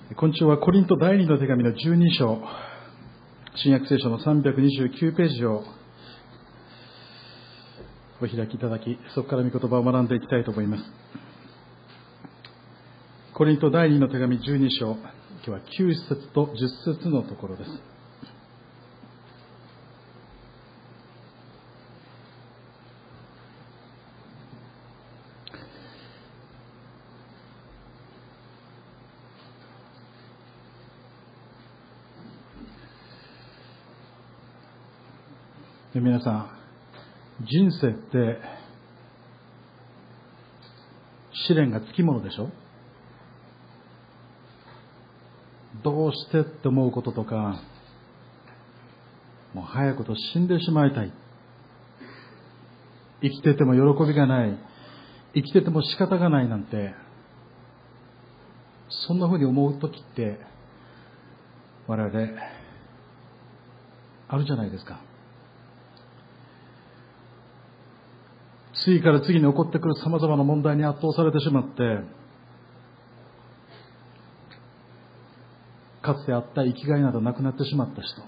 今週はコリント第2の手紙の12章、新約聖書の329ページをお開きいただき、そこから御言葉を学んでいきたいと思います。コリント第2の手紙12章、今日は9節と10節のところです。皆さん、人生って試練がつきものでしょ。どうしてって思うこととか、もう早くと死んでしまいたい、生きてても喜びがない、生きてても仕方がないなんて、そんなふうに思う時って我々あるじゃないですか。次から次に起こってくる様々な問題に圧倒されてしまって、かつてあった生きがいなどなくなってしまった人、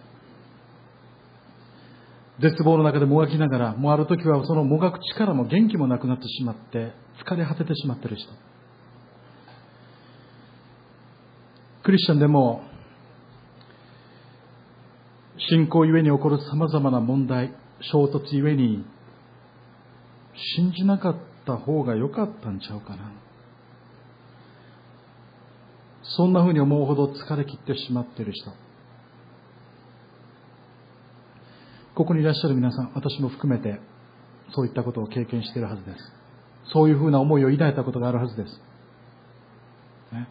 絶望の中でもがきながら、もうある時はそのもがく力も元気もなくなってしまって疲れ果ててしまっている人、クリスチャンでも信仰ゆえに起こる様々な問題、衝突ゆえに信じなかった方が良かったんちゃうかな、そんなふうに思うほど疲れ切ってしまっている人、ここにいらっしゃる皆さん、私も含めてそういったことを経験しているはずです。そういうふうな思いを抱いたことがあるはずです、ね、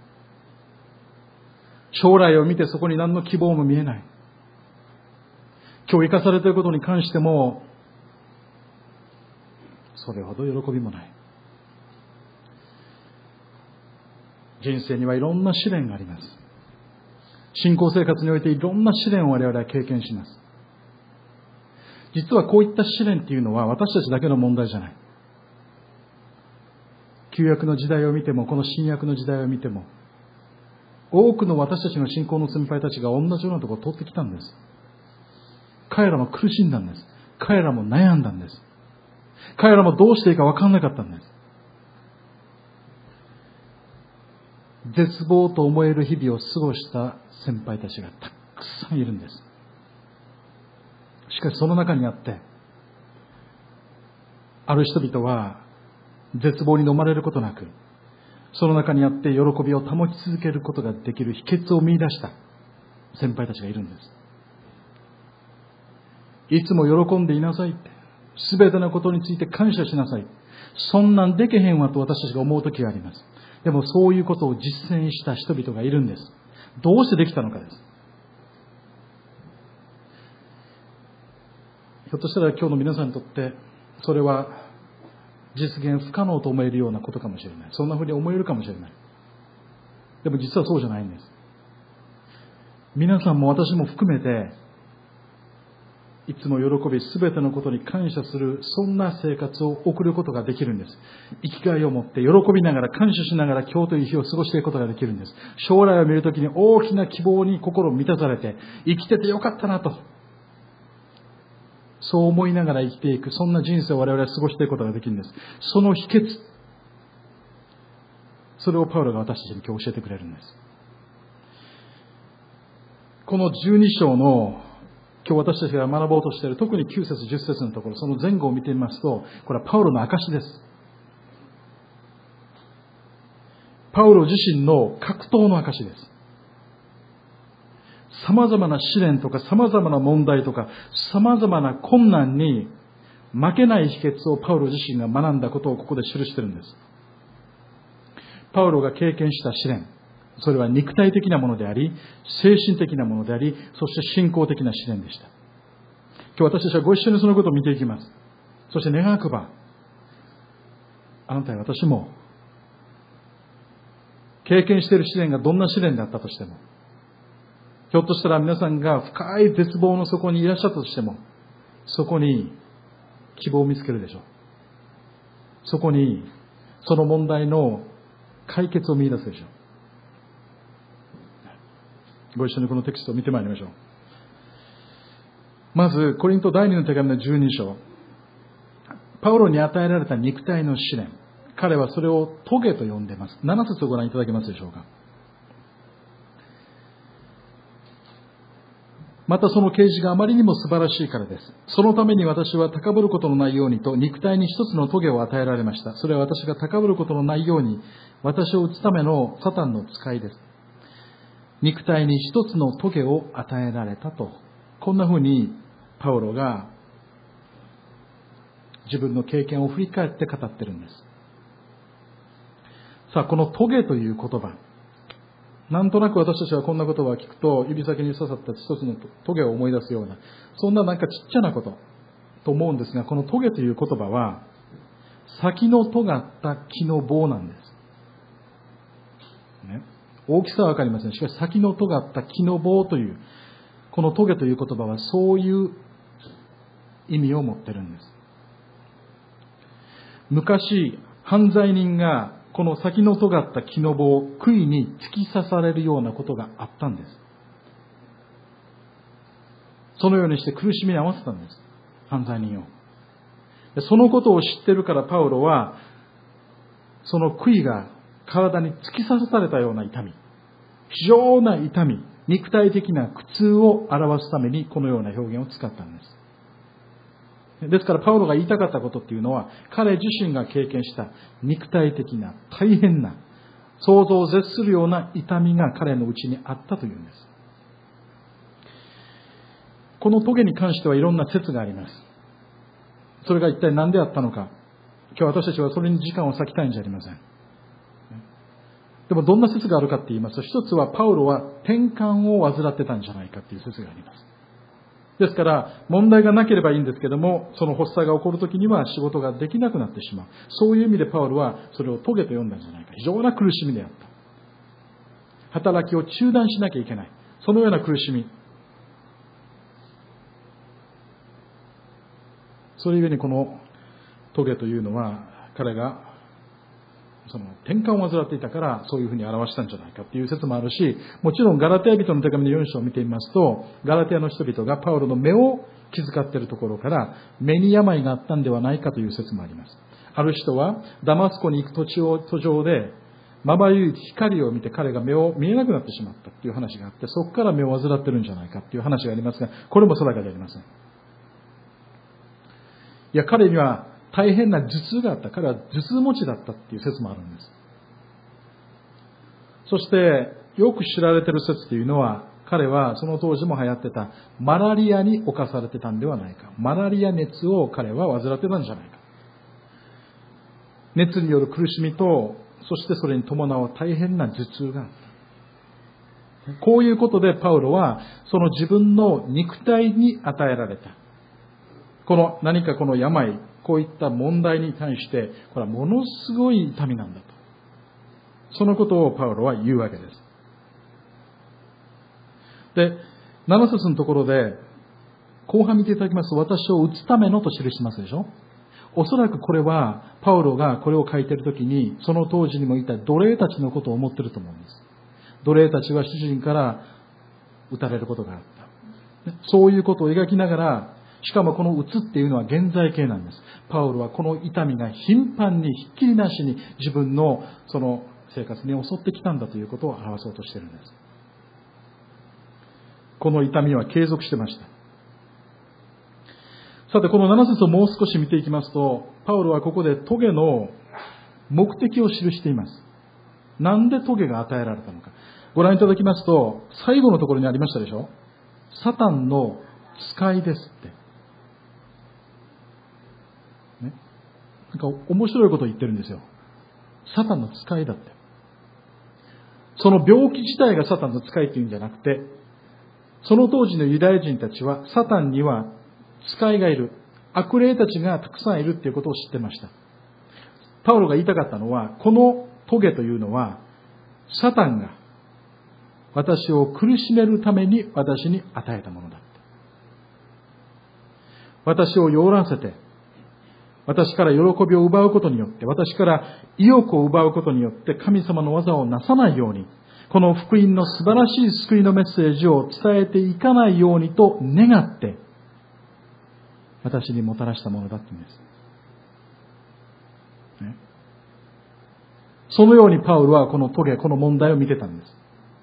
将来を見てそこに何の希望も見えない。今日生かされていることに関してもそれほど喜びもない。人生にはいろんな試練があります。信仰生活においていろんな試練を我々は経験します。実はこういった試練っていうのは私たちだけの問題じゃない。旧約の時代を見ても、この新約の時代を見ても、多くの私たちの信仰の先輩たちが同じようなところを通ってきたんです。彼らも苦しんだんです。彼らも悩んだんです。彼らもどうしていいか分からなかったんです。絶望と思える日々を過ごした先輩たちがたくさんいるんです。しかしその中にあって、ある人々は絶望に飲まれることなく、その中にあって喜びを保ち続けることができる秘訣を見出した先輩たちがいるんです。いつも喜んでいなさいって、すべてのことについて感謝しなさい、そんなんでけへんわと私たちが思う時があります。でもそういうことを実践した人々がいるんです。どうしてできたのかです。ひょっとしたら今日の皆さんにとってそれは実現不可能と思えるようなことかもしれない。そんなふうに思えるかもしれない。でも実はそうじゃないんです。皆さんも私も含めて、いつも喜び、すべてのことに感謝する、そんな生活を送ることができるんです。生きがいを持って喜びながら、感謝しながら今日という日を過ごしていくことができるんです。将来を見るときに大きな希望に心を満たされて、生きててよかったなと、そう思いながら生きていく、そんな人生を我々は過ごしていくことができるんです。その秘訣、それをパウロが私たちに今日教えてくれるんです。この12章の今日私たちが学ぼうとしている、特に9節10節のところ、その前後を見てみますと、これはパウロの証です。パウロ自身の格闘の証です。様々な試練とか様々な問題とか様々な困難に負けない秘訣をパウロ自身が学んだことをここで記しているんです。パウロが経験した試練、それは肉体的なものであり、精神的なものであり、そして信仰的な試練でした。今日私たちはご一緒にそのことを見ていきます。そして願わくば、あなたや私も経験している試練がどんな試練であったとしても、ひょっとしたら皆さんが深い絶望の底にいらっしゃったとしても、そこに希望を見つけるでしょう。そこにその問題の解決を見出すでしょう。 ご一緒にこのテキストを見てまいりましょう。まず、コリント第2の手紙の12章。パウロに与えられた肉体の試練。彼はそれを棘と呼んでいます。7節をご覧いただけますでしょうか。またその啓示があまりにも素晴らしいからです。そのために私は高ぶることのないようにと肉体に一つの棘を与えられました。それは私が高ぶることのないように私を打つためのサタンの使いです。肉体に一つの棘を与えられたと、こんなふうにパウロが自分の経験を振り返って語っているんです。さあ、この棘という言葉、なんとなく私たちはこんな言葉を聞くと指先に刺さった一つの棘を思い出すような、そんななんかちっちゃなことと思うんですが、この棘という言葉は先の尖った木の棒なんです、ね、大きさはわかりません。しかし先の尖った木の棒というこの棘という言葉はそういう意味を持っているんです。昔犯罪人がこの先の尖った木の棒を杭に突き刺されるようなことがあったんです。そのようにして苦しみに合わせたんです、犯罪人を。そのことを知っているからパウロはその杭が体に突き刺されたような痛み、非常な痛み、肉体的な苦痛を表すためにこのような表現を使ったんです。ですからパウロが言いたかったことっていうのは、彼自身が経験した肉体的な大変な想像を絶するような痛みが彼のうちにあったというんです。この棘に関してはいろんな説があります。それが一体何であったのか、今日私たちはそれに時間を割きたいんじゃありません。でもどんな説があるかって言いますと、一つはパウロは転換を患ってたんじゃないかっていう説があります。ですから問題がなければいいんですけども、その発作が起こるときには仕事ができなくなってしまう。そういう意味でパウロはそれを棘と呼んだんじゃないか。非常な苦しみであった。働きを中断しなきゃいけない。そのような苦しみ。そういうゆえにこの棘というのは彼がその転換を患っていたからそういうふうに表したんじゃないかっていう説もあるし、もちろんガラテヤ人の手紙の4章を見てみますと、ガラテヤの人々がパウロの目を気遣っているところから目に病があったんではないかという説もあります。ある人はダマスコに行く途上でまばゆい光を見て彼が目を見えなくなってしまったっていう話があって、そこから目を患ってるんじゃないかっていう話がありますが、これも定かでありません。いや、彼には大変な頭痛があった。彼は頭痛持ちだったっていう説もあるんです。そしてよく知られている説というのは、彼はその当時も流行ってたマラリアに侵されてたんではないか。マラリア熱を彼は患ってたんじゃないか。熱による苦しみと、そしてそれに伴う大変な頭痛があった。こういうことでパウロはその自分の肉体に与えられたこの何かこの病、こういった問題に対して、これはものすごい痛みなんだと。そのことをパウロは言うわけです。で、7節のところで、後半見ていただきますと、私を打つためのと記してますでしょ。おそらくこれは、パウロがこれを書いているときに、その当時にもいた奴隷たちのことを思っていると思うんです。奴隷たちは主人から撃たれることがあった。そういうことを描きながら、しかもこの打つっていうのは現在形なんです。パウロはこの痛みが頻繁にひっきりなしに自分のその生活に襲ってきたんだということを表そうとしているんです。この痛みは継続してました。さてこの7節をもう少し見ていきますと、パウロはここで棘の目的を記しています。なんで棘が与えられたのか。ご覧いただきますと、最後のところにありましたでしょ。サタンの使いですって。なんか面白いことを言ってるんですよ。サタンの使いだって。その病気自体がサタンの使いというんじゃなくて、その当時のユダヤ人たちはサタンには使いがいる、悪霊たちがたくさんいるっていうことを知ってました。パウロが言いたかったのは、この棘というのはサタンが私を苦しめるために私に与えたものだ。私を弱らせて、私から喜びを奪うことによって、私から意欲を奪うことによって神様の技をなさないように、 この福音の素晴らしい救いのメッセージを伝えていかないようにと願って私にもたらしたものだって言うんです。ね、そのようにパウロはこの棘、この問題を見てたんです。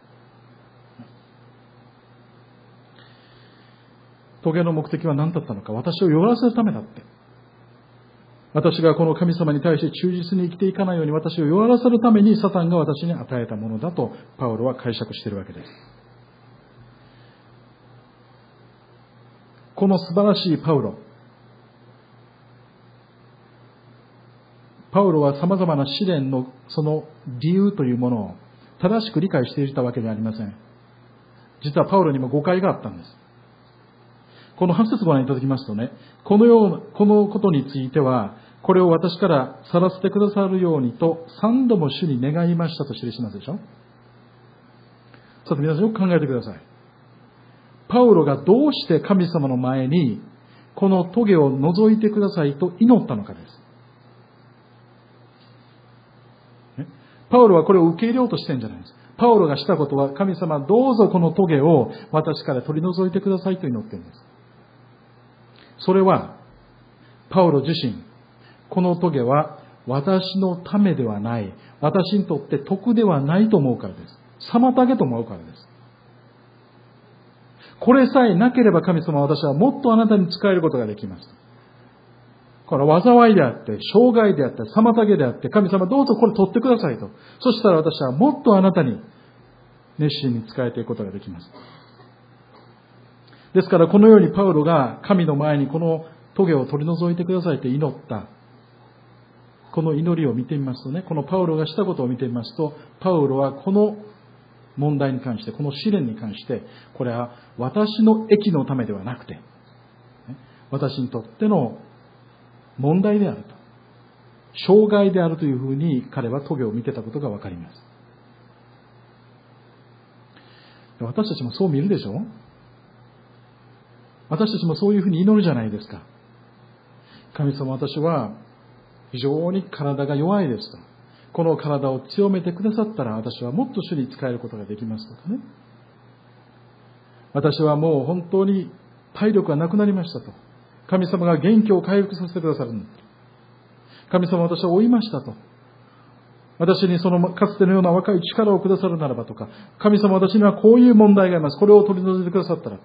棘の目的は何だったのか、私を弱らせるためだって。私がこの神様に対して忠実に生きていかないように私を弱らせるためにサタンが私に与えたものだとパウロは解釈しているわけです。この素晴らしいパウロは様々な試練のその理由というものを正しく理解していたわけではありません。実はパウロにも誤解があったんです。この8節ご覧いただきますとね、このことについては、これを私から去らせてくださるようにと3度も主に願いましたと記してますでしょ。さて皆さんよく考えてください。パウロがどうして神様の前にこの棘を除いてくださいと祈ったのかです。パウロはこれを受け入れようとしてるんじゃないです。パウロがしたことは、神様どうぞこの棘を私から取り除いてくださいと祈っているんです。それはパウロ自身、この棘は私のためではない、私にとって得ではないと思うからです。妨げと思うからです。これさえなければ神様は私はもっとあなたに仕えることができます。これは災いであって、障害であって、妨げであって、神様どうぞこれ取ってくださいと。そしたら私はもっとあなたに熱心に仕えていくことができます。ですからこのようにパウロが神の前にこの棘を取り除いてくださいと祈った。この祈りを見てみますとね、このパウロがしたことを見てみますと、パウロはこの問題に関して、この試練に関して、これは私の益のためではなくて、私にとっての問題であると、障害であるというふうに彼は棘を見てたことがわかります。私たちもそう見るでしょ。私たちもそういうふうに祈るじゃないですか。神様、私は非常に体が弱いですと。この体を強めてくださったら私はもっと主に仕えることができますとかね。私はもう本当に体力がなくなりましたと。神様が元気を回復させてくださるんだ。神様、私は老いましたと。私にそのかつてのような若い力をくださるならばとか、神様、私にはこういう問題があります。これを取り除いてくださったらって。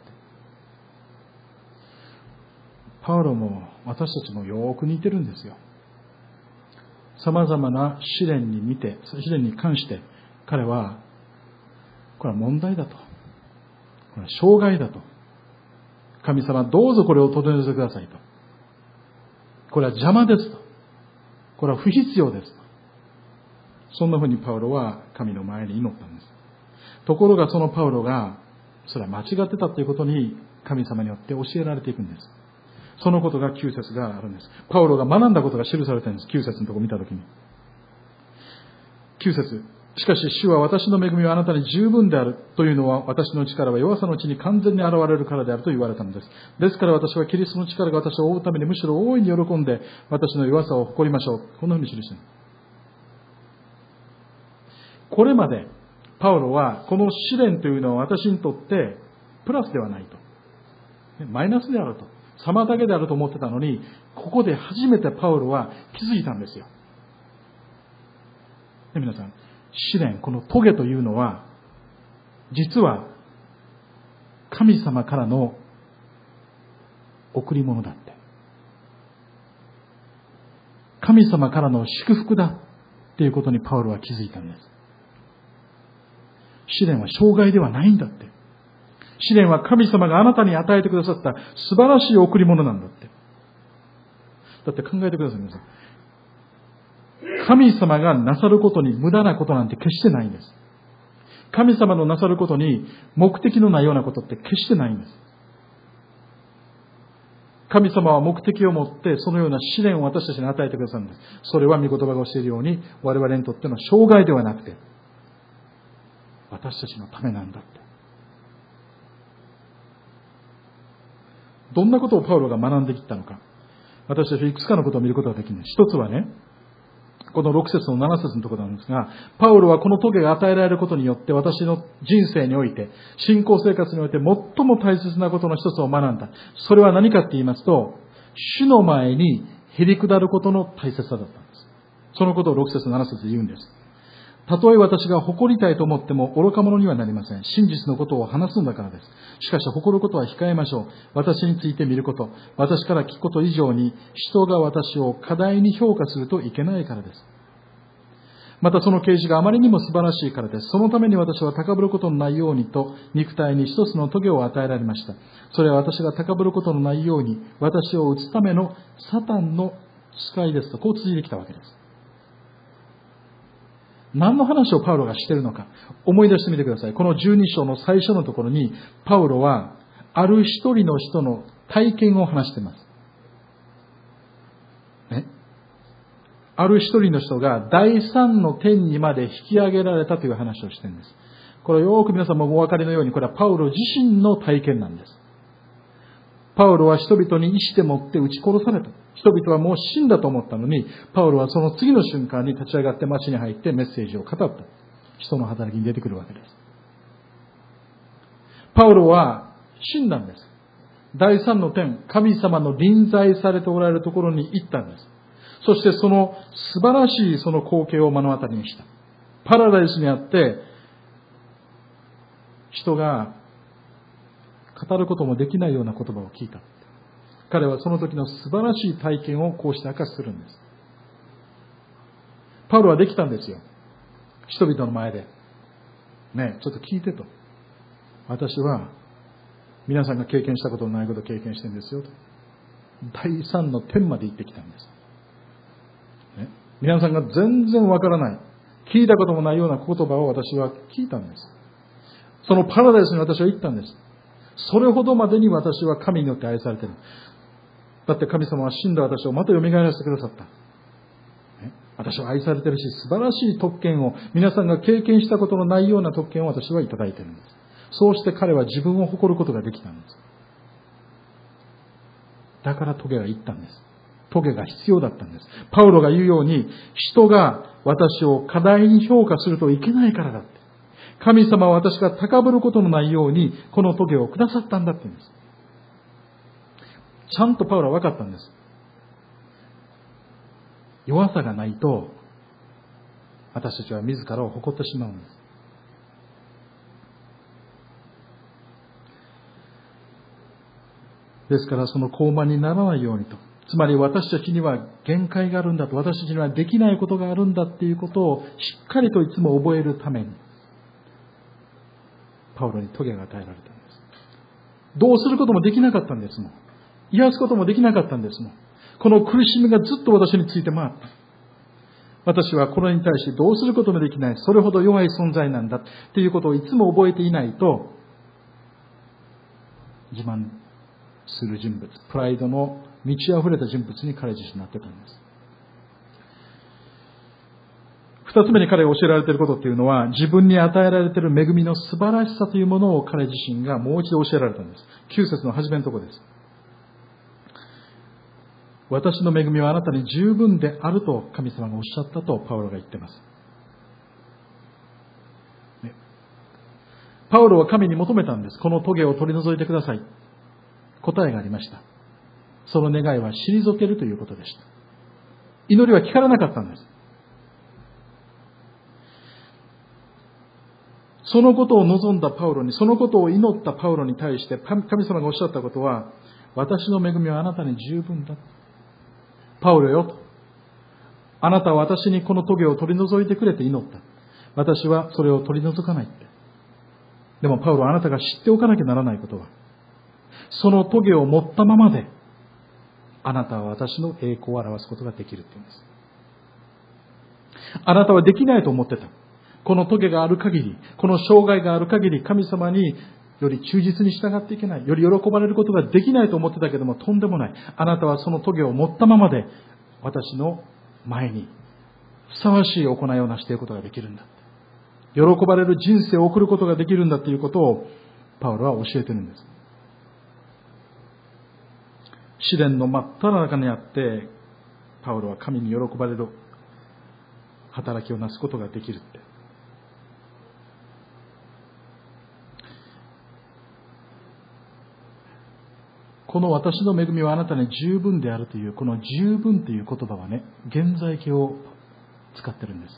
パウロも私たちもよく似てるんですよ。様々な試練に関して彼は、これは問題だと。これは障害だと。神様、どうぞこれを取り除いてくださいと。これは邪魔ですと。これは不必要ですと。そんなふうにパウロは神の前に祈ったんです。ところがそのパウロが、それは間違ってたということに神様によって教えられていくんです。そのことが9節があるんです。パウロが学んだことが記されているんです。9節のところを見たときに。9節。しかし主は私の恵みはあなたに十分であるというのは、私の力は弱さのうちに完全に現れるからであると言われたのです。ですから私はキリストの力が私を覆うためにむしろ大いに喜んで私の弱さを誇りましょう。こんなふうに記している。これまでパウロはこの試練というのは私にとってプラスではないと。マイナスであると。妨げであると思ってたのに、ここで初めてパウロは気づいたんですよ。で、皆さん、試練、この棘というのは、実は神様からの贈り物だって。神様からの祝福だっていうことにパウロは気づいたんです。試練は障害ではないんだって。試練は神様があなたに与えてくださった素晴らしい贈り物なんだって。だって考えてください皆さん。神様がなさることに無駄なことなんて決してないんです。神様のなさることに目的のないようなことって決してないんです。神様は目的を持ってそのような試練を私たちに与えてくださるんです。それは御言葉が教えるように我々にとっての障害ではなくて私たちのためなんだって。どんなことをパウロが学んできたのか。私たちはいくつかのことを見ることができるんです。一つはね、 この6節の7節のところなんですが、パウロはこの棘が与えられることによって私の人生において、信仰生活において最も大切なことの一つを学んだ。それは何かって言いますと、主の前にへり下ることの大切さだったんです。そのことを6節7節で言うんです。たとえ私が誇りたいと思っても愚か者にはなりません。真実のことを話すんだからです。しかし誇ることは控えましょう。私について見ること、私から聞くこと以上に人が私を過大に評価するといけないからです。またその啓示があまりにも素晴らしいからです。そのために私は高ぶることのないようにと肉体に一つの棘を与えられました。それは私が高ぶることのないように私を打つためのサタンの使いですと、こう続いてきたわけです。何の話をパウロがしているのか思い出してみてください。この12章の最初のところにパウロはある一人の人の体験を話しています。ね。ある一人の人が第三の天にまで引き上げられたという話をしているんです。これよく皆さんもお分かりのように、これはパウロ自身の体験なんです。パウロは人々に石でもって撃ち殺された。人々はもう死んだと思ったのに、パウロはその次の瞬間に立ち上がって町に入ってメッセージを語った。人の働きに出てくるわけです。パウロは死んだんです。第三の天、神様の臨在されておられるところに行ったんです。そしてその素晴らしいその光景を目の当たりにした。パラダイスにあって人が語ることもできないような言葉を聞いた。彼はその時の素晴らしい体験をこうして明かしするんです。パウロはできたんですよ。人々の前で。ね、ちょっと聞いてと。私は皆さんが経験したことのないことを経験してるんですよと。第三の天まで行ってきたんです。ね、皆さんが全然わからない。聞いたこともないような言葉を私は聞いたんです。そのパラダイスに私は行ったんです。それほどまでに私は神によって愛されている。だって神様は死んだ私をまた蘇らせてくださった。私は愛されているし、素晴らしい特権を、皆さんが経験したことのないような特権を私はいただいているんです。そうして彼は自分を誇ることができたんです。だから棘が言ったんです。棘が必要だったんです。パウロが言うように、人が私を過大に評価するといけないからだって。神様は私が高ぶることのないように、この棘をくださったんだって言うんです。ちゃんとパウロは分かったんです。弱さがないと、私たちは自らを誇ってしまうんです。ですからその高慢にならないようにと。つまり私たちには限界があるんだと、私たちにはできないことがあるんだっていうことをしっかりといつも覚えるために、パウロに棘が与えられたんです。どうすることもできなかったんですもん。癒すこともできなかったんですもん。この苦しみがずっと私について回った。私はこれに対してどうすることもできない。それほど弱い存在なんだっていうことをいつも覚えていないと、自慢する人物、プライドの満ち溢れた人物に彼自身なってたんです。二つ目に彼が教えられていることっていうのは、自分に与えられている恵みの素晴らしさというものを彼自身がもう一度教えられたんです。9節の初めのところです。私の恵みはあなたに十分であると神様がおっしゃったとパウロが言っています。ね、パウロは神に求めたんです。この棘を取り除いてください。答えがありました。その願いは退けるということでした。祈りは聞かれなかったんです。そのことを望んだパウロに、そのことを祈ったパウロに対して神様がおっしゃったことは、私の恵みはあなたに十分だ。パウロよと。あなたは私にこの棘を取り除いてくれて祈った。私はそれを取り除かないって。でもパウロはあなたが知っておかなきゃならないことは、その棘を持ったままで、あなたは私の栄光を表すことができるって言うんです。あなたはできないと思ってた。この棘がある限り、この障害がある限り、神様により忠実に従っていけない。より喜ばれることができないと思ってたけども、とんでもない。あなたはその棘を持ったままで、私の前にふさわしい行いを成していくことができるんだ。喜ばれる人生を送ることができるんだということを、パウロは教えているんです。試練の真っ只中にあって、パウロは神に喜ばれる働きをなすことができるって。この私の恵みはあなたに十分であるという、この十分という言葉はね、現在形を使ってるんです。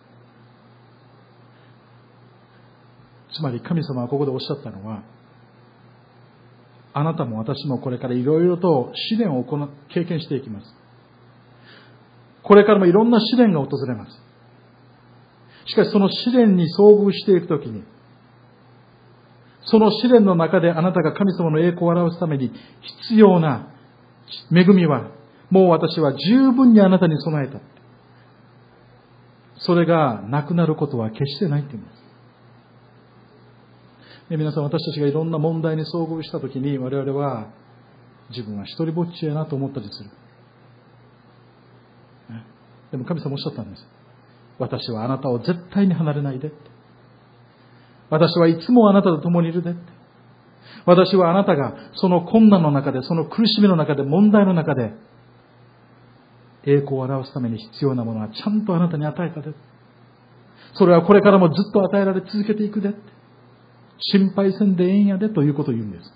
つまり神様はここでおっしゃったのは、あなたも私もこれからいろいろと試練を経験していきます。これからもいろんな試練が訪れます。しかしその試練に遭遇していくときに、その試練の中であなたが神様の栄光を表すために必要な恵みは、もう私は十分にあなたに備えた。それがなくなることは決してないって言うんです。皆さん、私たちがいろんな問題に遭遇したときに、我々は自分は一人ぼっちやなと思ったりする。でも神様おっしゃったんです。私はあなたを絶対に離れないで。私はいつもあなたと共にいるで。私はあなたがその困難の中で、その苦しみの中で、問題の中で、栄光を表すために必要なものはちゃんとあなたに与えたで。それはこれからもずっと与えられ続けていくで。心配せんでええんやでということを言うんです。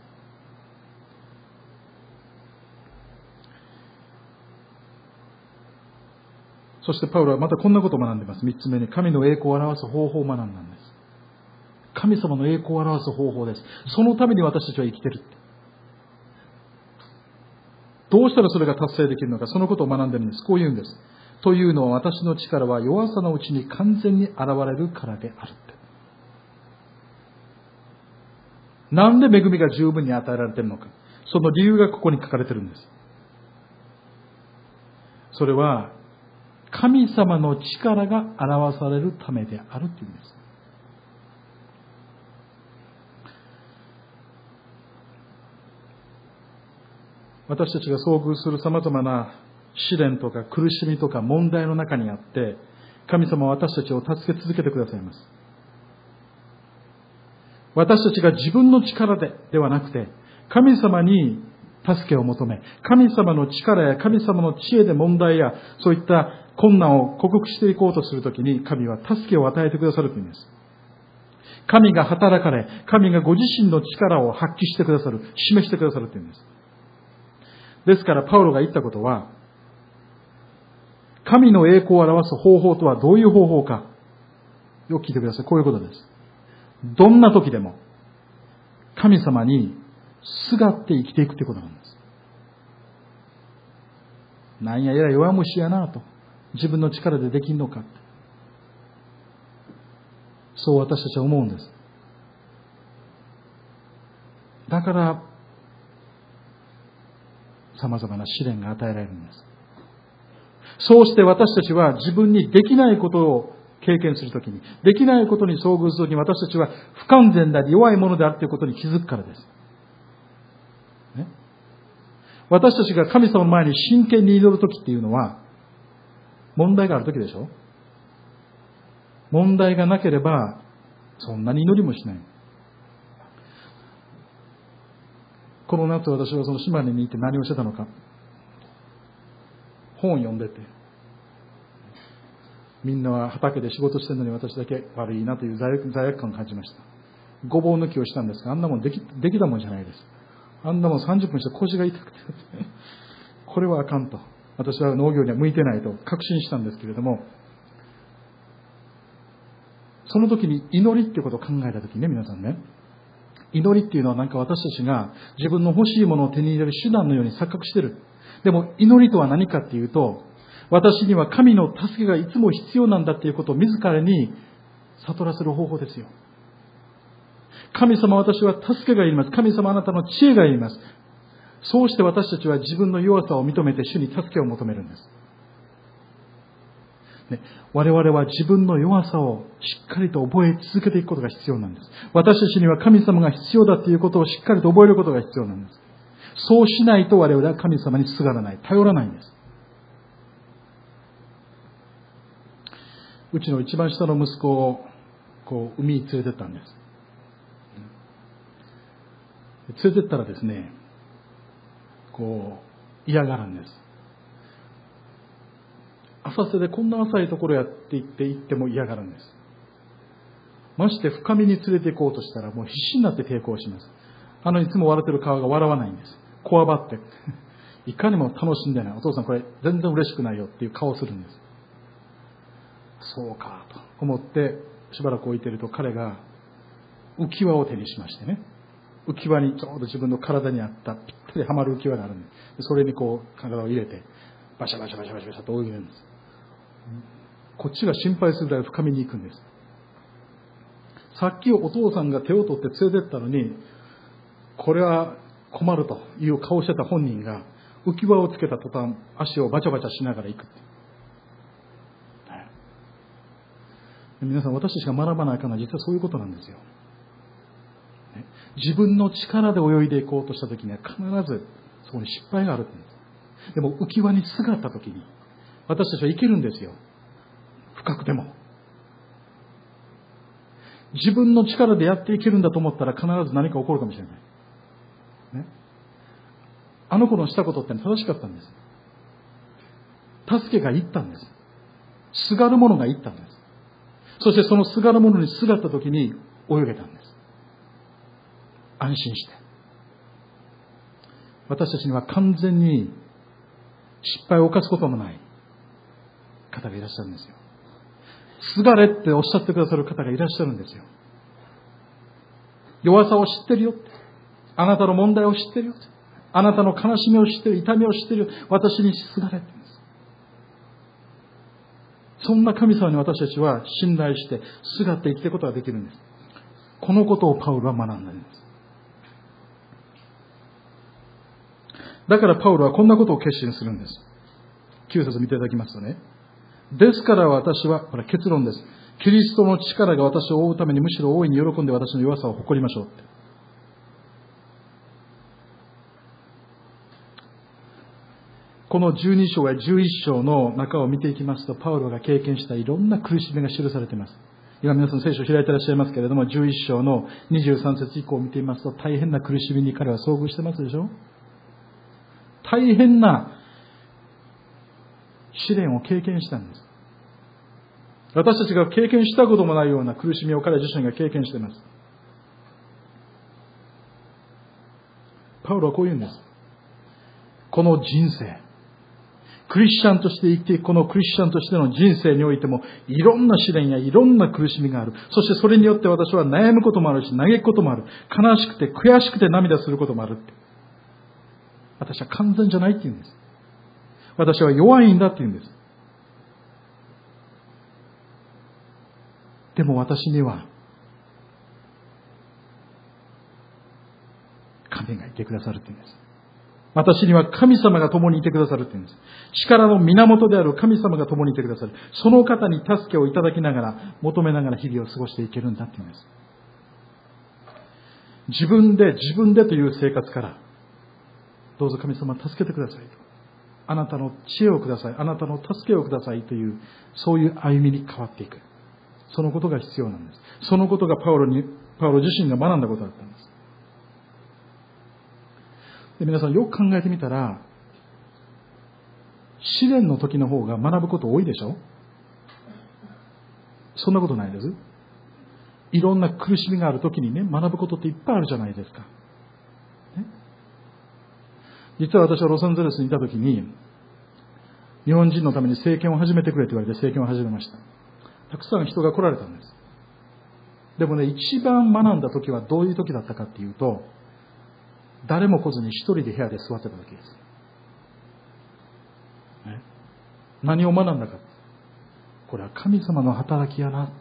そしてパウロはまたこんなことを学んでいます。三つ目に、神の栄光を表す方法を学んだんです。神様の栄光を表す方法です。そのために私たちは生きている。どうしたらそれが達成できるのか、そのことを学んでいるんです。こう言うんです。というのは、私の力は弱さのうちに完全に現れるからであるって。なんで恵みが十分に与えられているのか。その理由がここに書かれているんです。それは、神様の力が表されるためであるというんです。私たちが遭遇する様々な試練とか苦しみとか問題の中にあって、神様は私たちを助け続けてくださいます。私たちが自分の力ではなくて、神様に助けを求め、神様の力や神様の知恵で問題やそういった困難を克服していこうとするときに、神は助けを与えてくださるというんです。神が働かれ、神がご自身の力を発揮してくださる、示してくださるというんです。ですからパウロが言ったことは、神の栄光を表す方法とはどういう方法か。よく聞いてください。こういうことです。どんな時でも神様にすがって生きていくということなんです。なんややら弱虫やなと。自分の力でできんのか。そう私たちは思うんです。だから様々な試練が与えられるんです。そうして私たちは自分にできないことを経験するときに、できないことに遭遇するときに私たちは不完全であり弱いものであるということに気づくからです。ね、私たちが神様の前に真剣に祈るときっていうのは、問題があるときでしょ。問題がなければ、そんなに祈りもしない。この夏私はその島根に行って何をしてたのか。本を読んでて。みんなは畑で仕事してるのに私だけ悪いなという罪悪感を感じました。ごぼう抜きをしたんですが、あんなもんできたもんじゃないです。あんなもん30分して腰が痛くて、これはあかんと。私は農業には向いてないと確信したんですけれども、その時に祈りっていうことを考えた時にね、皆さんね、祈りっていうのはなんか私たちが自分の欲しいものを手に入れる手段のように錯覚してる。でも祈りとは何かっていうと、私には神の助けがいつも必要なんだっていうことを自らに悟らせる方法ですよ。神様、私は助けがいります。神様、あなたの知恵がいります。そうして私たちは自分の弱さを認めて主に助けを求めるんです。ね、我々は自分の弱さをしっかりと覚え続けていくことが必要なんです。私たちには神様が必要だということをしっかりと覚えることが必要なんです。そうしないと我々は神様にすがらない、頼らないんです。うちの一番下の息子を海に連れてったんです。連れてったらですね、嫌がるんです。 浅瀬でこんな浅いところやって言っても嫌がるんです。まして深みに連れて行こうとしたらもう必死になって抵抗します。いつも笑ってる顔が笑わないんです。こわばっていかにも楽しんでない、お父さんこれ全然嬉しくないよっていう顔をするんです。そうかと思ってしばらく置いてると、彼が浮き輪を手にしましてね、浮き輪にちょうど自分の体に合ったぴったりはまる浮き輪があるんです。それにこう体を入れてバシャバシャバシャバシャバシャと泳げるんです。こっちが心配するぐらい深みに行くんです。さっきお父さんが手を取って連れてったのに、これは困るという顔をしてた本人が浮き輪をつけた途端足をバチャバチャしながら行くって、皆さん、私たちが学ばないかな、実はそういうことなんですよ。自分の力で泳いでいこうとしたときには必ずそこに失敗があるんです。でも浮き輪にすがったときに私たちは生きるんですよ。深くても自分の力でやっていけるんだと思ったら必ず何か起こるかもしれない、ね、あの子のしたことって正しかったんです。助けが行ったんです。すがる者が行ったんです。そしてそのすがる者にすがったときに泳げたんです。安心して。私たちには完全に失敗を犯すこともない方がいらっしゃるんですよ。すがれっておっしゃってくださる方がいらっしゃるんですよ。弱さを知ってるよって、あなたの問題を知ってるよって、あなたの悲しみを知ってる、痛みを知ってるよ、私にすがれって言うんです。そんな神様に私たちは信頼してすがって生きていくことができるんです。このことをパウロは学んだんです。だからパウロはこんなことを決心するんです。9節見ていただきますとね、ですから私は、これ結論です。キリストの力が私を覆うためにむしろ大いに喜んで私の弱さを誇りましょうって。この12章や11章の中を見ていきますと、パウロが経験したいろんな苦しみが記されています。今皆さん聖書を開いていらっしゃいますけれども、11章の23節以降を見ていますと、大変な苦しみに彼は遭遇してますでしょ。大変な試練を経験したんです。私たちが経験したこともないような苦しみを彼自身が経験しています。パウロはこう言うんです。この人生、クリスチャンとして生きていくこのクリスチャンとしての人生においてもいろんな試練やいろんな苦しみがある。そしてそれによって私は悩むこともあるし、嘆くこともある。悲しくて悔しくて涙することもあるって。私は完全じゃないって言うんです。私は弱いんだって言うんです。でも私には神がいてくださるって言うんです。私には神様が共にいてくださるって言うんです。力の源である神様が共にいてくださる。その方に助けをいただきながら、求めながら日々を過ごしていけるんだって言うんです。自分でという生活から、どうぞ神様助けてくださいと。あなたの知恵をください。あなたの助けをくださいという、そういう歩みに変わっていく。そのことが必要なんです。そのことがパウロ自身が学んだことだったんです。で、皆さんよく考えてみたら、試練の時の方が学ぶこと多いでしょ？そんなことないです。いろんな苦しみがある時にね、学ぶことっていっぱいあるじゃないですか。ね、実は私はロサンゼルスにいた時に、日本人のために政権を始めてくれと言われて政権を始めました。たくさん人が来られたんです。でもね、一番学んだ時はどういう時だったかっていうと、誰も来ずに一人で部屋で座ってた時です。ね、何を学んだか。これは神様の働きやなって。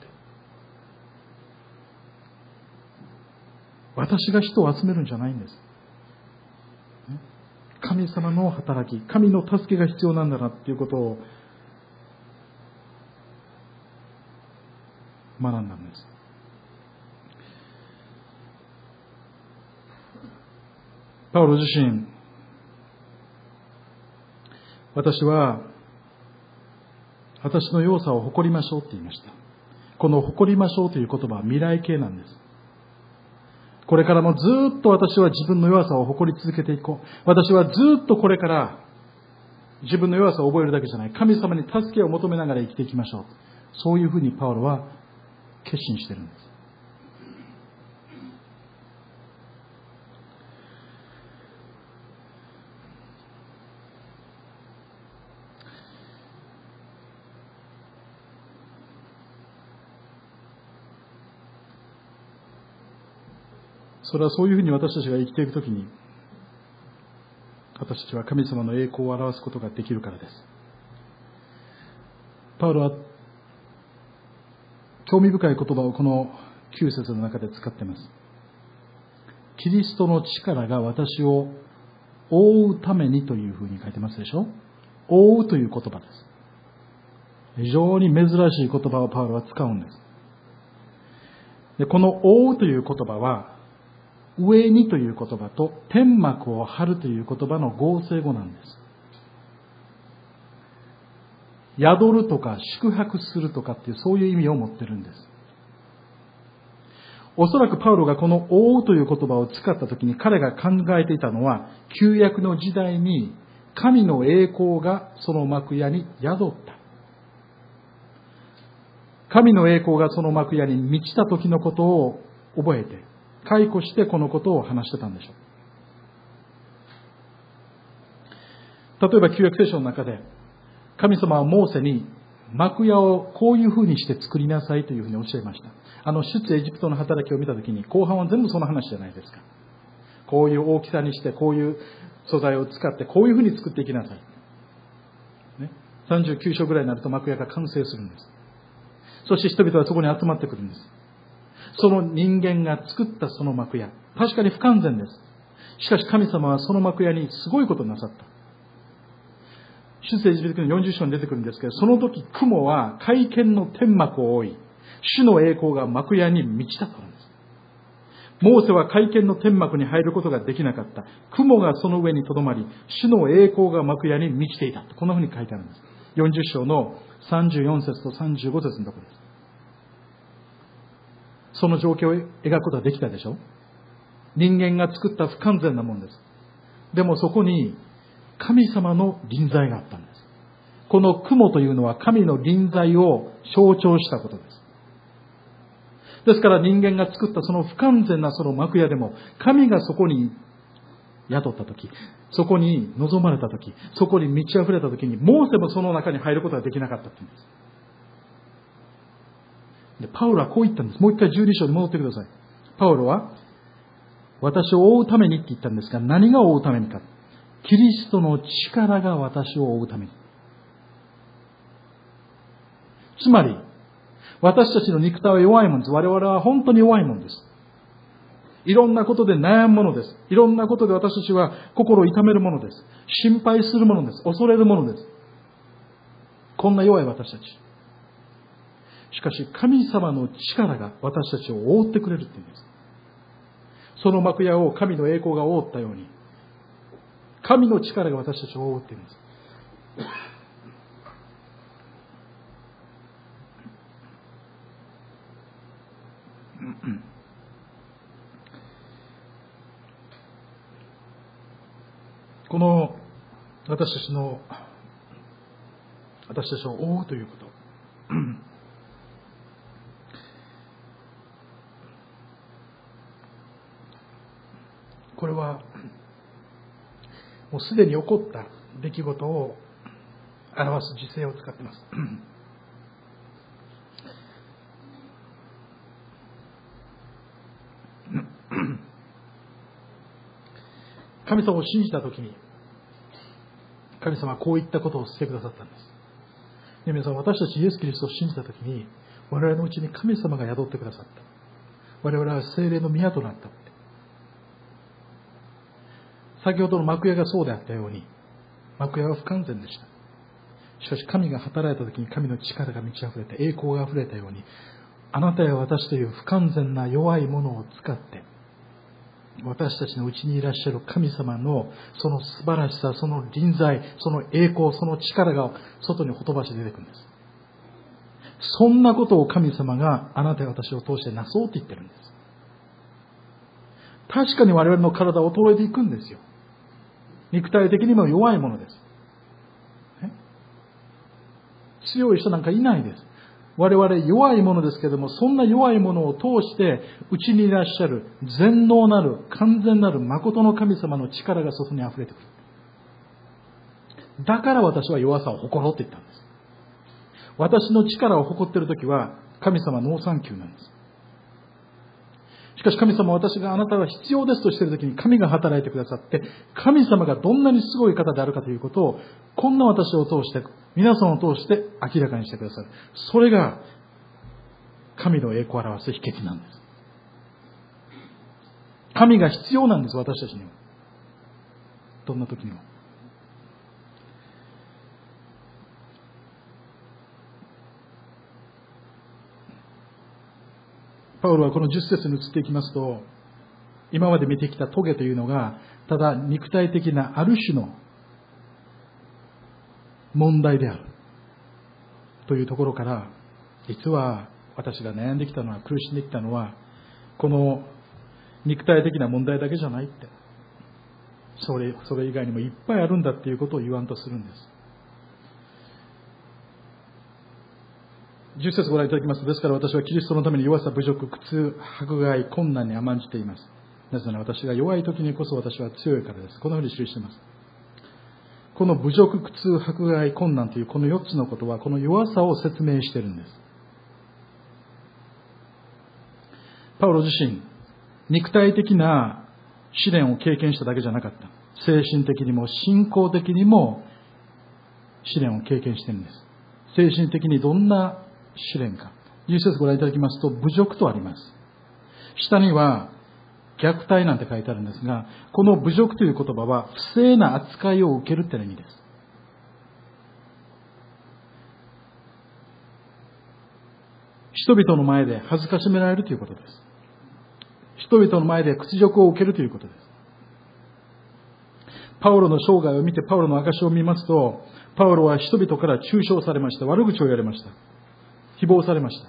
私が人を集めるんじゃないんです。ね、神様の働き、神の助けが必要なんだなっていうことを学んだんです。パウロ自身、私は私の弱さを誇りましょうって言いました。この誇りましょうという言葉は未来形なんです。これからもずっと私は自分の弱さを誇り続けていこう。私はずっとこれから自分の弱さを覚えるだけじゃない。神様に助けを求めながら生きていきましょう。そういうふうにパウロは決心しているんです。それはそういうふうに私たちが生きていくときに、私たちは神様の栄光を表すことができるからです。パウロは興味深い言葉をこの9節の中で使っています。キリストの力が私を覆うためにというふうに書いてますでしょ。覆うという言葉です。非常に珍しい言葉をパウロは使うんです。で、この覆うという言葉は、上にという言葉と天幕を張るという言葉の合成語なんです。宿るとか宿泊するとかっていうそういう意味を持ってるんです。おそらくパウロがこの覆うという言葉を使ったときに彼が考えていたのは、旧約の時代に神の栄光がその幕屋に宿った。神の栄光がその幕屋に満ちた時のことを覚えて、解雇してこのことを話してたんでしょう。例えば旧約聖書の中で、神様はモーセに幕屋をこういうふうにして作りなさいというふうに教えました。出エジプトの働きを見たときに、後半は全部その話じゃないですか。こういう大きさにして、こういう素材を使って、こういうふうに作っていきなさい。ね、39章ぐらいになると幕屋が完成するんです。そして人々はそこに集まってくるんです。その人間が作ったその幕屋、確かに不完全です。しかし神様はその幕屋にすごいことをなさった。出エジプト記の40章に出てくるんですけど、その時雲は会見の天幕を覆い、主の栄光が幕屋に満ちたとあるんです。モーセは会見の天幕に入ることができなかった。雲がその上にとどまり、主の栄光が幕屋に満ちていた。こんなふうに書いてあるんです。40章の34節と35節のところです。その状況を描くことができたでしょ。人間が作った不完全なものです。でもそこに神様の臨在があったんです。この雲というのは神の臨在を象徴したことです。ですから人間が作ったその不完全なその幕屋でも、神がそこに宿ったとき、そこに望まれたとき、そこに満ち溢れたときに、モーセもその中に入ることができなかったというんです。でパウロはこう言ったんです。もう一回12章に戻ってください。パウロは、私を覆うためにって言ったんですが、何が覆うためにか。キリストの力が私を覆うために。つまり、私たちの肉体は弱いものです。我々は本当に弱いものです。いろんなことで悩むものです。いろんなことで私たちは心を痛めるものです。心配するものです。恐れるものです。こんな弱い私たち。しかし神様の力が私たちを覆ってくれるって言うんです。その幕屋を神の栄光が覆ったように、神の力が私たちを覆うって言うんです。この私たちを覆うということ、これはもうすでに起こった出来事を表す時勢を使っています。神様を信じたときに、神様はこういったことをしてくださったんです。皆さん、私たちイエス・キリストを信じたときに、我々のうちに神様が宿ってくださった。我々は聖霊の宮となった。先ほどの幕屋がそうであったように、幕屋は不完全でした。しかし神が働いたときに神の力が満ち溢れて栄光が溢れたように、あなたや私という不完全な弱いものを使って、私たちのうちにいらっしゃる神様のその素晴らしさ、その臨在、その栄光、その力が外にほとばし出てくるんです。そんなことを神様があなたや私を通してなそうって言ってるんです。確かに我々の体は衰えていくんですよ。肉体的にも弱いものです。 強い人なんかいないです。我々弱いものですけれども、そんな弱いものを通してうちにいらっしゃる全能なる完全なる誠の神様の力が外に溢れてくる。だから私は弱さを誇ろうって言ったんです。私の力を誇っているときは神様ノーサンキューなんです。しかし神様は私があなたが必要ですとしているときに神が働いてくださって、神様がどんなにすごい方であるかということをこんな私を通して皆さんを通して明らかにしてくださる。それが神の栄光を表す秘訣なんです。神が必要なんです、私たちには。どんな時にも。パウロはこの10節に移っていきますと、今まで見てきた棘というのがただ肉体的なある種の問題であるというところから、実は私が悩んできたのは、苦しんできたのはこの肉体的な問題だけじゃないって、それ以外にもいっぱいあるんだっていうことを言わんとするんです。10節ご覧いただきますと、ですから私はキリストのために弱さ、侮辱、苦痛、迫害、困難に甘んじています。なぜなら私が弱い時にこそ私は強いからです。このように記しています。この侮辱、苦痛、迫害、困難というこの4つのことはこの弱さを説明しているんです。パウロ自身、肉体的な試練を経験しただけじゃなかった。精神的にも信仰的にも試練を経験しているんです。精神的にどんな試練か。10節ご覧いただきますと、侮辱とあります。下には虐待なんて書いてあるんですが、この侮辱という言葉は不正な扱いを受けるという意味です。人々の前で恥ずかしめられるということです。人々の前で屈辱を受けるということです。パウロの生涯を見て、パウロの証を見ますと、パウロは人々から中傷されました。悪口を言われました。誹謗されました。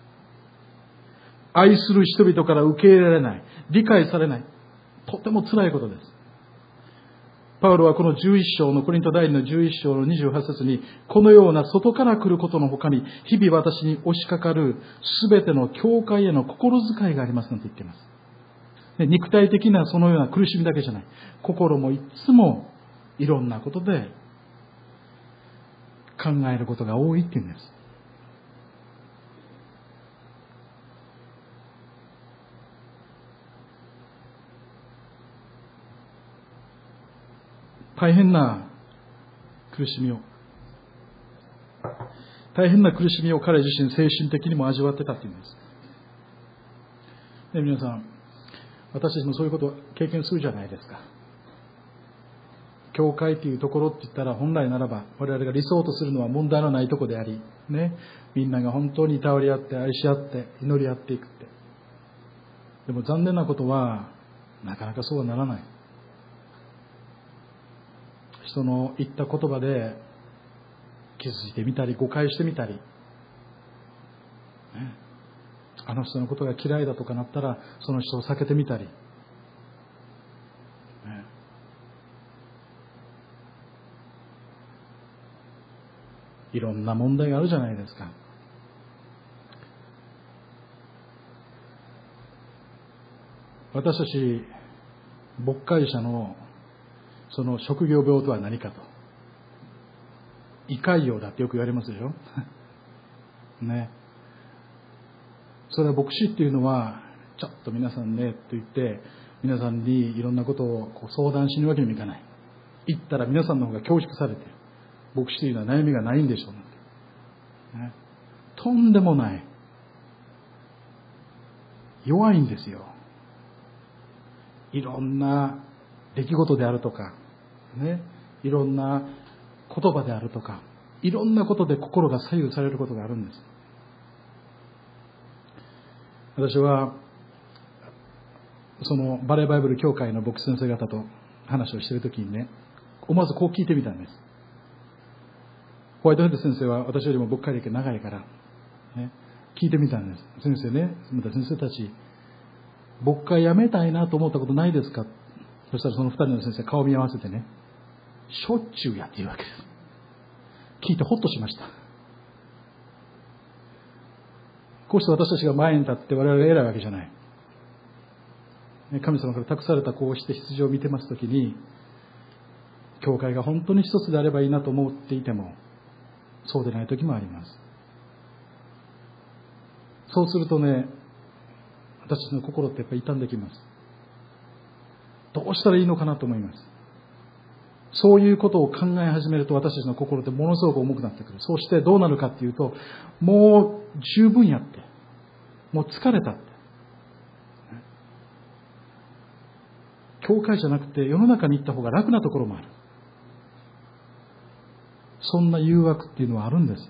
愛する人々から受け入れられない、理解されない、とても辛いことです。パウロはこの11章のコリント第2の11章の28節に、このような外から来ることの他に日々私に押しかかるすべての教会への心遣いがありますなんて言っています。で、肉体的なそのような苦しみだけじゃない、心もいつもいろんなことで考えることが多いっていうんです。大変な苦しみを彼自身精神的にも味わってたっていうんです。で、皆さん、私たちもそういうことを経験するじゃないですか。教会というところって言ったら、本来ならば我々が理想とするのは問題のないところであり、ね、みんなが本当に頼り合って愛し合って祈り合っていくって。でも残念なことはなかなかそうはならない。人の言った言葉で傷ついてみたり誤解してみたり、ね、あの人のことが嫌いだとかなったらその人を避けてみたり、ね、いろんな問題があるじゃないですか。私たち牧会者のその職業病とは何かと、胃潰瘍だってよく言われますでしょね。それは牧師っていうのはちょっと皆さんねと言って皆さんにいろんなことを相談しにわけにもいかない。言ったら皆さんの方が恐縮されて、牧師というのは悩みがないんでしょうなんて、ね、とんでもない。弱いんですよ。いろんな出来事であるとか、ね、いろんな言葉であるとか、いろんなことで心が左右されることがあるんです。私はそのバレーバイブル協会の牧師先生方と話をしているときにね、思わずこう聞いてみたんです。ホワイトヘッド先生は私よりも牧会歴長いから、ね、聞いてみたんです。先生ね、また先生たち牧会やめたいなと思ったことないですか。そしたらその二人の先生顔見合わせてね、しょっちゅうやっていうわけです。聞いてホッとしました。 こうして私たちが前に立って我々が偉いわけじゃない。神様から託されたこうして羊を見てますときに、教会が本当に一つであればいいなと思っていても、そうでない時もあります。そうするとね、私たちの心ってやっぱり傷んできます。どうしたらいいのかなと思います。そういうことを考え始めると私たちの心ってものすごく重くなってくる。そうしてどうなるかっていうと、もう十分やって、もう疲れたって。教会じゃなくて世の中に行った方が楽なところもある。そんな誘惑っていうのはあるんです。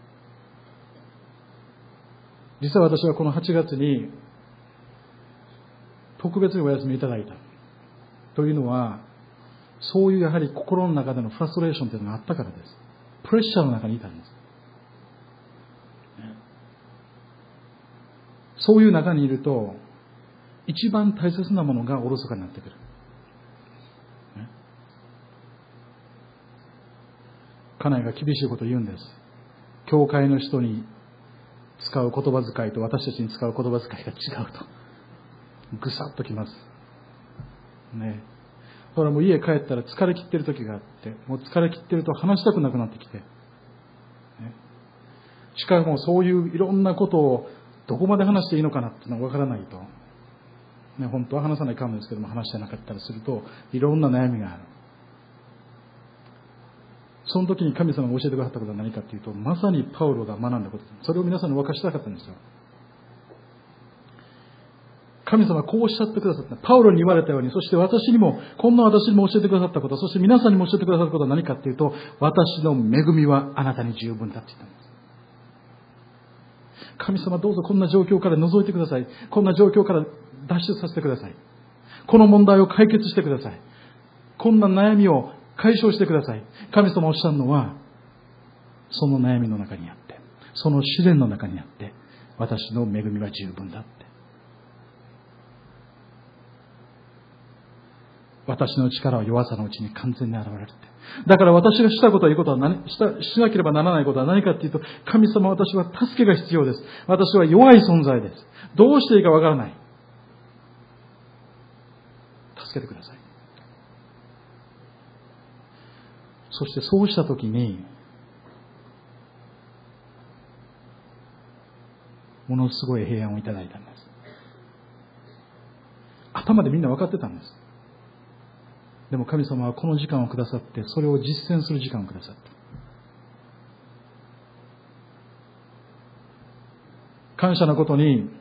実は私はこの8月に特別にお休みいただいた。というのは、そういうやはり心の中でのフラストレーションというのがあったからです。プレッシャーの中にいたんです。そういう中にいると、一番大切なものがおろそかになってくる。家内が厳しいことを言うんです。教会の人に使う言葉遣いと私たちに使う言葉遣いが違うと。ぐさっときます。ね。だからもう家帰ったら疲れ切ってる時があって、もう疲れ切ってると話したくなくなってきて。ね、しかもそういういろんなことをどこまで話していいのかなっていうのがわからないと。ね、本当は話さないかもですけども、話してなかったりすると、いろんな悩みがある。その時に神様が教えてくださったことは何かというと、まさにパウロが学んだこと。それを皆さんにお分かりしたかったんですよ。神様はこうおっしゃってくださった。パウロに言われたように、そして私にも教えてくださったこと、そして皆さんにも教えてくださることは何かというと、私の恵みはあなたに十分だって言ったんです。神様どうぞこんな状況から除いてください。こんな状況から脱出させてください。この問題を解決してください。こんな悩みを解消してください。神様おっしゃるのは、その悩みの中にあって、その試練の中にあって、私の恵みは十分だって。私の力は弱さのうちに完全に現れるって。だから私がしたことはしなければならないことは何かっていうと、神様私は助けが必要です。私は弱い存在です。どうしていいかわからない。助けてください。そしてそうしたときに、ものすごい平安をいただいたんです。頭でみんな分かってたんです。でも神様はこの時間をくださって、それを実践する時間をくださった。感謝なことに、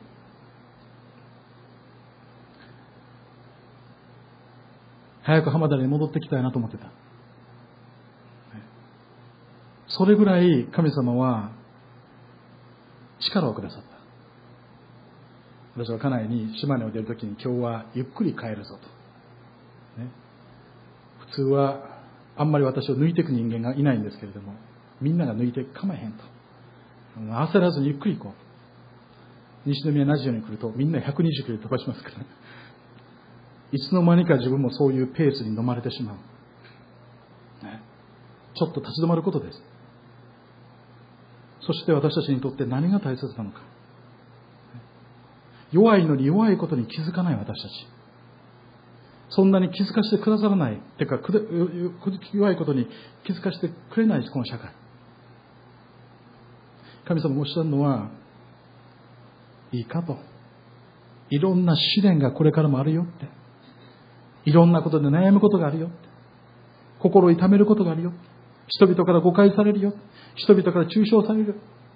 早く浜田に戻ってきたいなと思ってた。それぐらい神様は力をくださった。私は家内に島根を出るときに、今日はゆっくり帰るぞと。ね、普通はあんまり私を抜いていく人間がいないんですけれども、みんなが抜いて構えへんと。焦らずにゆっくり行こう。西宮ラジオに来るとみんな120キロで飛ばしますから、いつの間にか自分もそういうペースに飲まれてしまう。ね、ちょっと立ち止まることです。そして私たちにとって何が大切なのか。弱いのに弱いことに気づかない私たち。そんなに気づかせてくださらない。てか、弱いことに気づかせてくれないこの社会。神様がおっしゃるのは、いいかと。いろんな試練がこれからもあるよって。いろんなことで悩むことがあるよって。心を痛めることがあるよ。人々から誤解されるよ。人々から中傷される。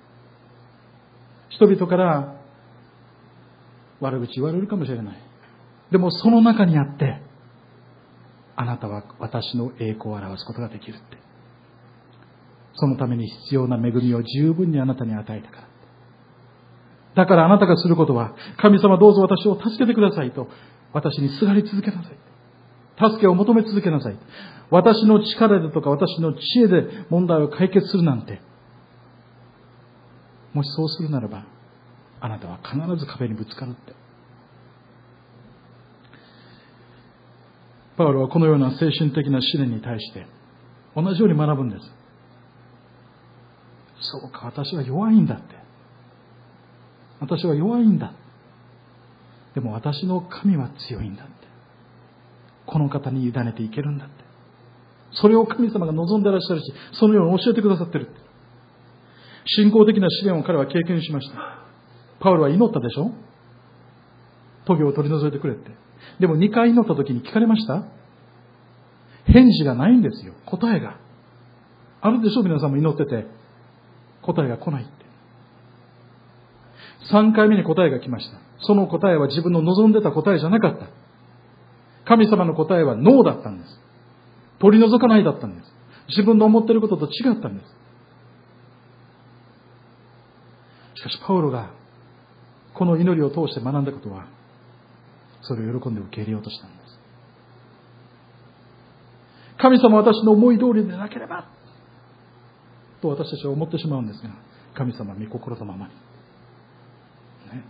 人々から悪口言われるかもしれない。でもその中にあって、あなたは私の栄光を表すことができるって。そのために必要な恵みを十分にあなたに与えたから。だからあなたがすることは、神様どうぞ私を助けてくださいと、私にすがり続けなさい。助けを求め続けなさい。私の力でとか私の知恵で問題を解決するなんて、もしそうするならば、あなたは必ず壁にぶつかるって。パウロはこのような精神的な試練に対して同じように学ぶんです。そうか、私は弱いんだって。 私は弱いんだ。でも私の神は強いんだって。この方に委ねていけるんだって。それを神様が望んでいらっしゃるし、そのように教えてくださっている。信仰的な試練を彼は経験しました。パウロは祈ったでしょ。棘を取り除いてくれって。でも2回祈った時に聞かれました？返事がないんですよ。答えがあるでしょ。皆さんも祈ってて答えが来ないって。3回目に答えが来ました。その答えは自分の望んでた答えじゃなかった。神様の答えはノーだったんです。取り除かないだったんです。自分の思っていることと違ったんです。しかしパウロがこの祈りを通して学んだことは、それを喜んで受け入れようとしたんです。神様は私の思い通りでなければと私たちは思ってしまうんですが、神様は御心のままに、ね、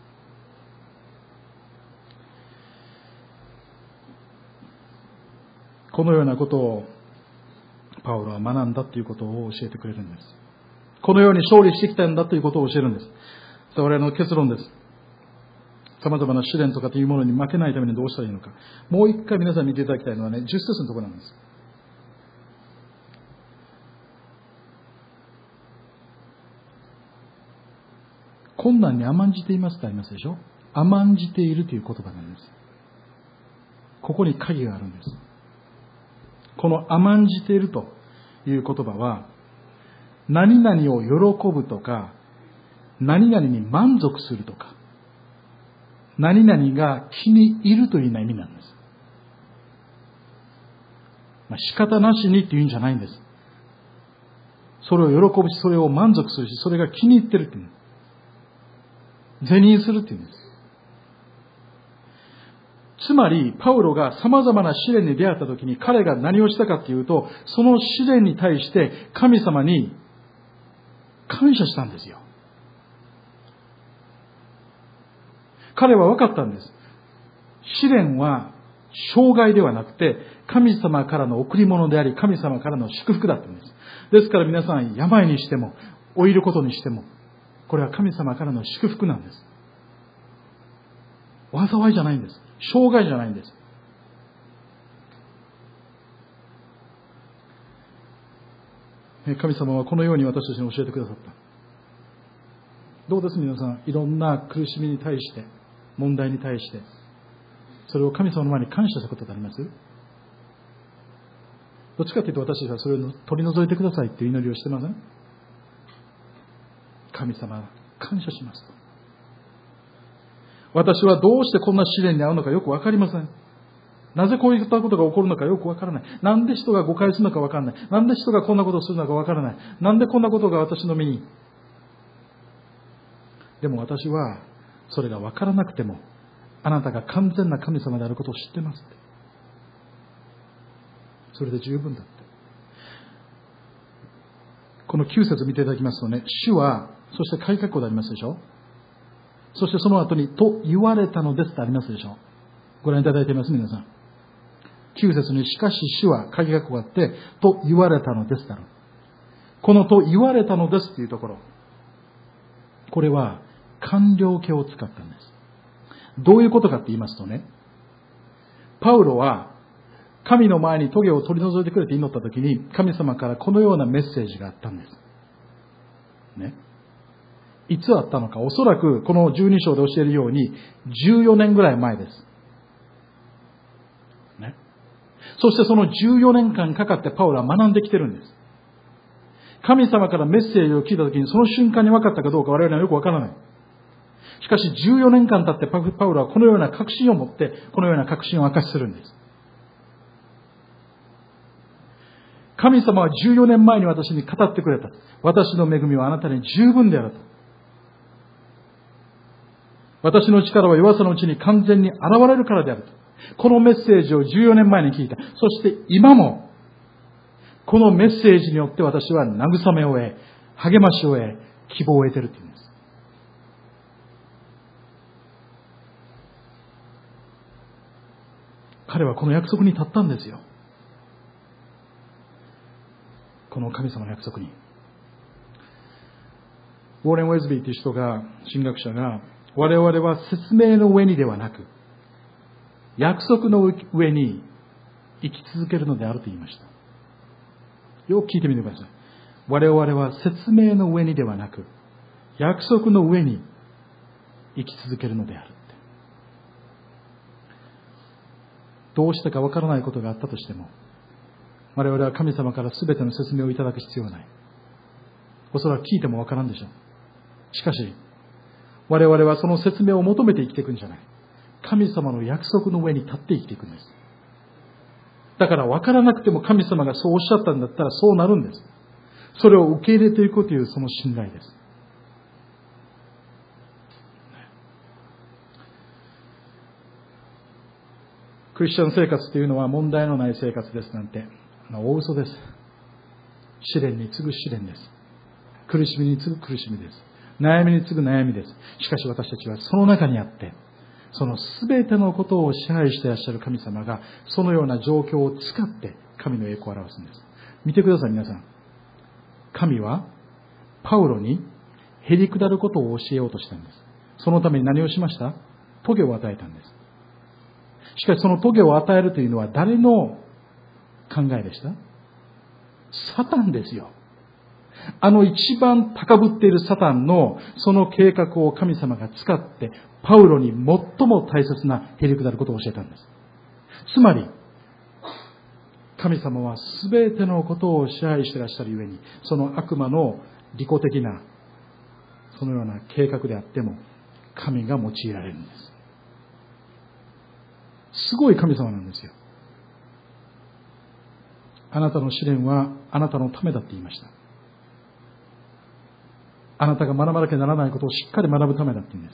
このようなことをパウロは学んだということを教えてくれるんです。このように勝利してきたんだということを教えるんです。我々の結論です。様々な試練とかというものに負けないためにどうしたらいいのか。もう一回皆さん見ていただきたいのはね、10節のところなんです。困難に甘んじていますとありますでしょ。甘んじているという言葉なんです。ここに鍵があるんです。この甘んじているという言葉は、何々を喜ぶとか、何々に満足するとか、何々が気に入るというような意味なんです。仕方なしにっていうんじゃないんです。それを喜ぶし、それを満足するし、それが気に入ってるっていうんです。是認するっていうんです。つまり、パウロが様々な試練に出会ったときに彼が何をしたかというと、その試練に対して神様に感謝したんですよ。彼は分かったんです。試練は障害ではなくて、神様からの贈り物であり、神様からの祝福だったんです。ですから皆さん、病にしても、老いることにしても、これは神様からの祝福なんです。災いじゃないんです。障害じゃないんです。神様はこのように私たちに教えてくださった。どうです皆さん、いろんな苦しみに対して、問題に対して、それを神様の前に感謝したことってあります？どっちかというと私たちはそれを取り除いてくださいっていう祈りをしてません？神様、感謝しますと。私はどうしてこんな試練に遭うのかよくわかりません。なぜこういったことが起こるのかよくわからない。なんで人が誤解するのかわからない。なんで人がこんなことをするのかわからない。なんでこんなことが私の身に。でも私はそれがわからなくても、あなたが完全な神様であることを知ってますって。それで十分だって。この9節見ていただきますとね、主は、そして開括弧でありますでしょ。そしてその後に、と言われたのですとありますでしょ。ご覧いただいています皆さん。9節に、しかし主は開括弧があって、と言われたのですだろう。このと言われたのですというところ、これは完了形を使ったんです。どういうことかって言いますとね、パウロは神の前に棘を取り除いてくれて祈ったときに、神様からこのようなメッセージがあったんです。ね。いつあったのか、おそらくこの12章で教えるように14年ぐらい前です。ね。そしてその14年間かかってパウロは学んできてるんです。神様からメッセージを聞いたときにその瞬間に分かったかどうか我々はよく分からない。しかし14年間経ってパウロはこのような確信を持ってこのような確信を明かしするんです。神様は14年前に私に語ってくれた。私の恵みはあなたに十分であると。私の力は弱さのうちに完全に現れるからであると。このメッセージを14年前に聞いた。そして今もこのメッセージによって私は慰めを得、励ましを得、希望を得ているというんです。彼はこの約束に立ったんですよ。この神様の約束に。 ウォーレン・ウェズビーという人が、神学者が、我々は説明の上にではなく、約束の上に生き続けるのであると言いました。よく聞いてみてください。我々は説明の上にではなく、約束の上に生き続けるのであるって。どうしたかわからないことがあったとしても、我々は神様から全ての説明をいただく必要はない。おそらく聞いてもわからんでしょう。しかし、我々はその説明を求めて生きていくんじゃない。神様の約束の上に立って生きていくんです。だからわからなくても神様がそうおっしゃったんだったらそうなるんです。それを受け入れていくというその信頼です。クリスチャン生活というのは問題のない生活ですなんて大嘘です。試練に次ぐ試練です。苦しみに次ぐ苦しみです。悩みに次ぐ悩みです。しかし私たちはその中にあって、その全てのことを支配していらっしゃる神様がそのような状況を使って神の栄光を表すんです。見てください皆さん。神はパウロにへり下ることを教えようとしたんです。そのために何をしました？棘を与えたんです。しかしその棘を与えるというのは誰の考えでした？サタンですよ。一番高ぶっているサタンのその計画を神様が使ってパウロに最も大切なへり下ることを教えたんです。つまり神様は全てのことを支配していらっしゃるゆえに、その悪魔の利己的なそのような計画であっても神が用いられるんです。すごい神様なんですよ。あなたの試練はあなたのためだって言いました。あなたが学ばなきゃならないことをしっかり学ぶためだって言うんです。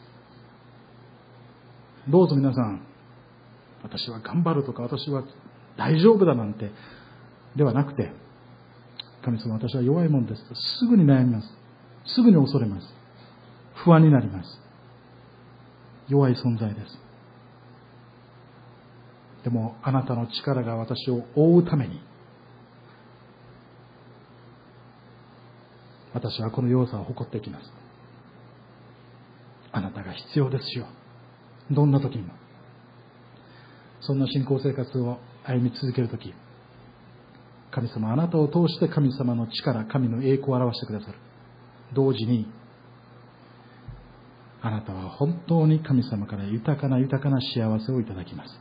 どうぞ皆さん、私は頑張るとか私は大丈夫だなんてではなくて、神様私は弱いものですとすぐに悩みます。すぐに恐れます。不安になります。弱い存在です。でもあなたの力が私を覆うために、私はこの弱さを誇っていきます。あなたが必要ですよ。どんな時にも。そんな信仰生活を歩み続けるとき、神様あなたを通して神様の力、神の栄光を表してくださる。同時にあなたは本当に神様から豊かな幸せをいただきます。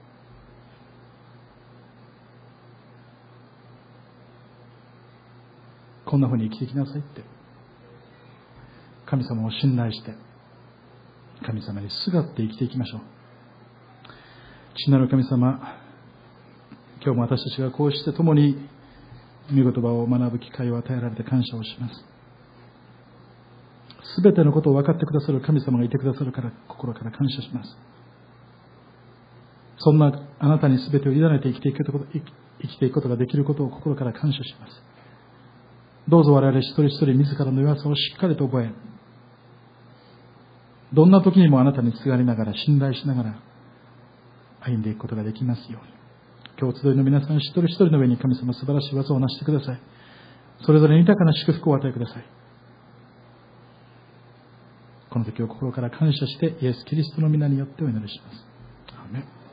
こんなふうに生きていきなさいって神様を信頼して神様にすがって生きていきましょう。父なる神様、今日も私たちがこうして共に御言葉を学ぶ機会を与えられて感謝をします。すべてのことを分かってくださる神様がいてくださるから心から感謝します。そんなあなたにすべてを委ねて生きていくことができることを心から感謝します。どうぞ我々一人一人自らの弱さをしっかりと覚え、どんな時にもあなたにすがりながら信頼しながら歩んでいくことができますように。今日集いの皆さん一人一人の上に神様素晴らしい技をなしてください。それぞれ豊かな祝福をお与えください。この時を心から感謝してイエス・キリストの皆によってお祈りします。アーメン。